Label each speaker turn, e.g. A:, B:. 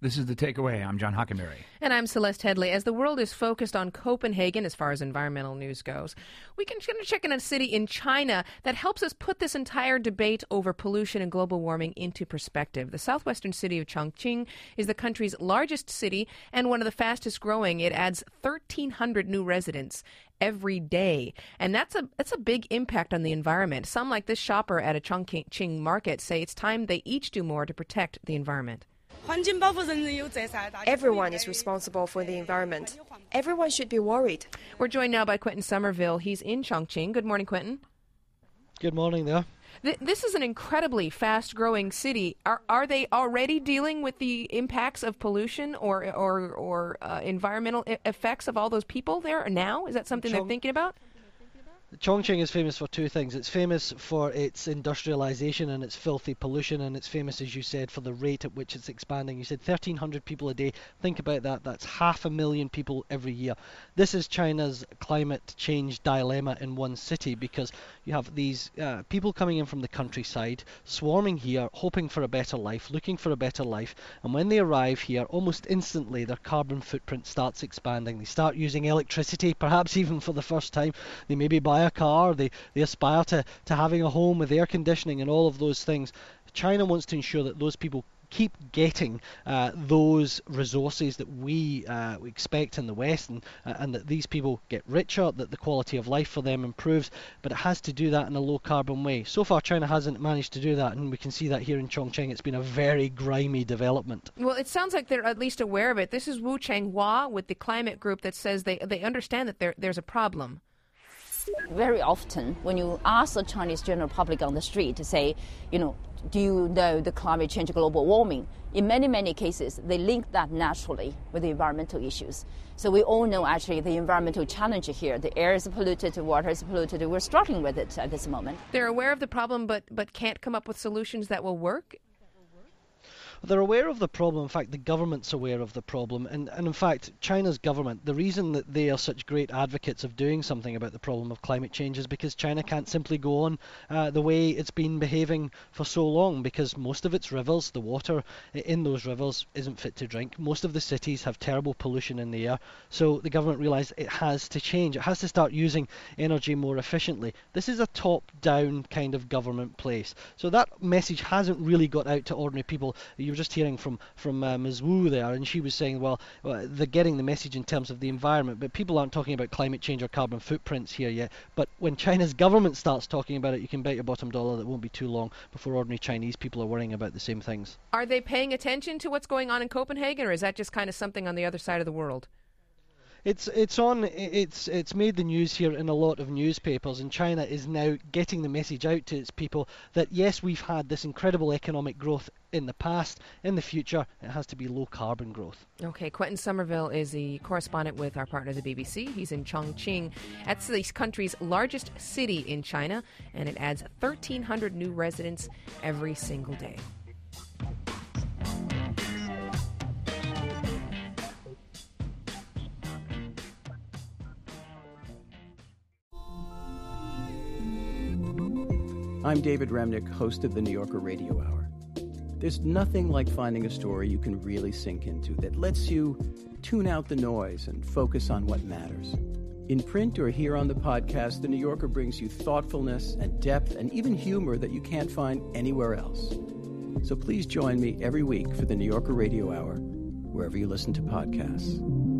A: This is The Takeaway. I'm John Hockenberry.
B: And I'm Celeste Headley. As the world is focused on Copenhagen as far as environmental news goes, we can check in a city in China that helps us put this entire debate over pollution and global warming into perspective. The southwestern city of Chongqing is the country's largest city and one of the fastest growing. It adds 1,300 new residents every day. And that's a big impact on the environment. Some, like this shopper at a Chongqing market, say it's time they each do more to protect the environment.
C: Everyone is responsible for the environment. Everyone should be worried.
B: We're joined now by Quentin Somerville. He's in Chongqing. Good morning, Quentin.
D: Good morning there.
B: This is an incredibly fast-growing city. Are they already dealing with the impacts of pollution or environmental effects of all those people there now? Is that something they're thinking about?
D: Chongqing is famous for two things. It's famous for its industrialization and its filthy pollution, and it's famous, as you said, for the rate at which it's expanding. You said 1,300 people a day. Think about that. That's 500,000 people every year. This is China's climate change dilemma in one city, because you have these people coming in from the countryside, swarming here, hoping for a better life, looking for a better life, and when they arrive here, almost instantly their carbon footprint starts expanding. They start using electricity, perhaps even for the first time. They maybe buy a car, they aspire to having a home with air conditioning and all of those things. China wants to ensure that those people keep getting those resources that we expect in the West, and that these people get richer, that the quality of life for them improves, but it has to do that in a low carbon way. So far China hasn't managed to do that, and we can see that here in Chongqing. It's been a very grimy development.
B: Well, it sounds like they're at least aware of it. This is Wu Changhua with the climate group that says they understand that there's a problem.
E: Very often, when you ask the Chinese general public on the street to say, do you know the climate change, global warming? In many, many cases, they link that naturally with the environmental issues. So we all know actually the environmental challenge here. The air is polluted, the water is polluted. We're struggling with it at this moment.
B: They're aware of the problem, but can't come up with solutions that will work?
D: They're aware of the problem. In fact, the government's aware of the problem. And in fact, China's government, the reason that they are such great advocates of doing something about the problem of climate change is because China can't simply go on the way it's been behaving for so long, because most of its rivers, the water in those rivers isn't fit to drink. Most of the cities have terrible pollution in the air. So the government realised it has to change. It has to start using energy more efficiently. This is a top-down kind of government place. So that message hasn't really got out to ordinary people. You were just hearing from Ms. Wu there, and she was saying, well, they're getting the message in terms of the environment, but people aren't talking about climate change or carbon footprints here yet. But when China's government starts talking about it, you can bet your bottom dollar that it won't be too long before ordinary Chinese people are worrying about the same things.
B: Are they paying attention to what's going on in Copenhagen, or is that just kind of something on the other side of the world?
D: It's made the news here in a lot of newspapers, and China is now getting the message out to its people that yes, we've had this incredible economic growth in the past. In the future, it has to be low carbon growth.
B: Okay, Quentin Somerville is the correspondent with our partner, the BBC. He's in Chongqing. That's the country's largest city in China, and it adds 1,300 new residents every single day.
F: I'm David Remnick, host of the New Yorker Radio Hour. There's nothing like finding a story you can really sink into that lets you tune out the noise and focus on what matters. In print or here on the podcast, the New Yorker brings you thoughtfulness and depth and even humor that you can't find anywhere else. So please join me every week for the New Yorker Radio Hour, wherever you listen to podcasts.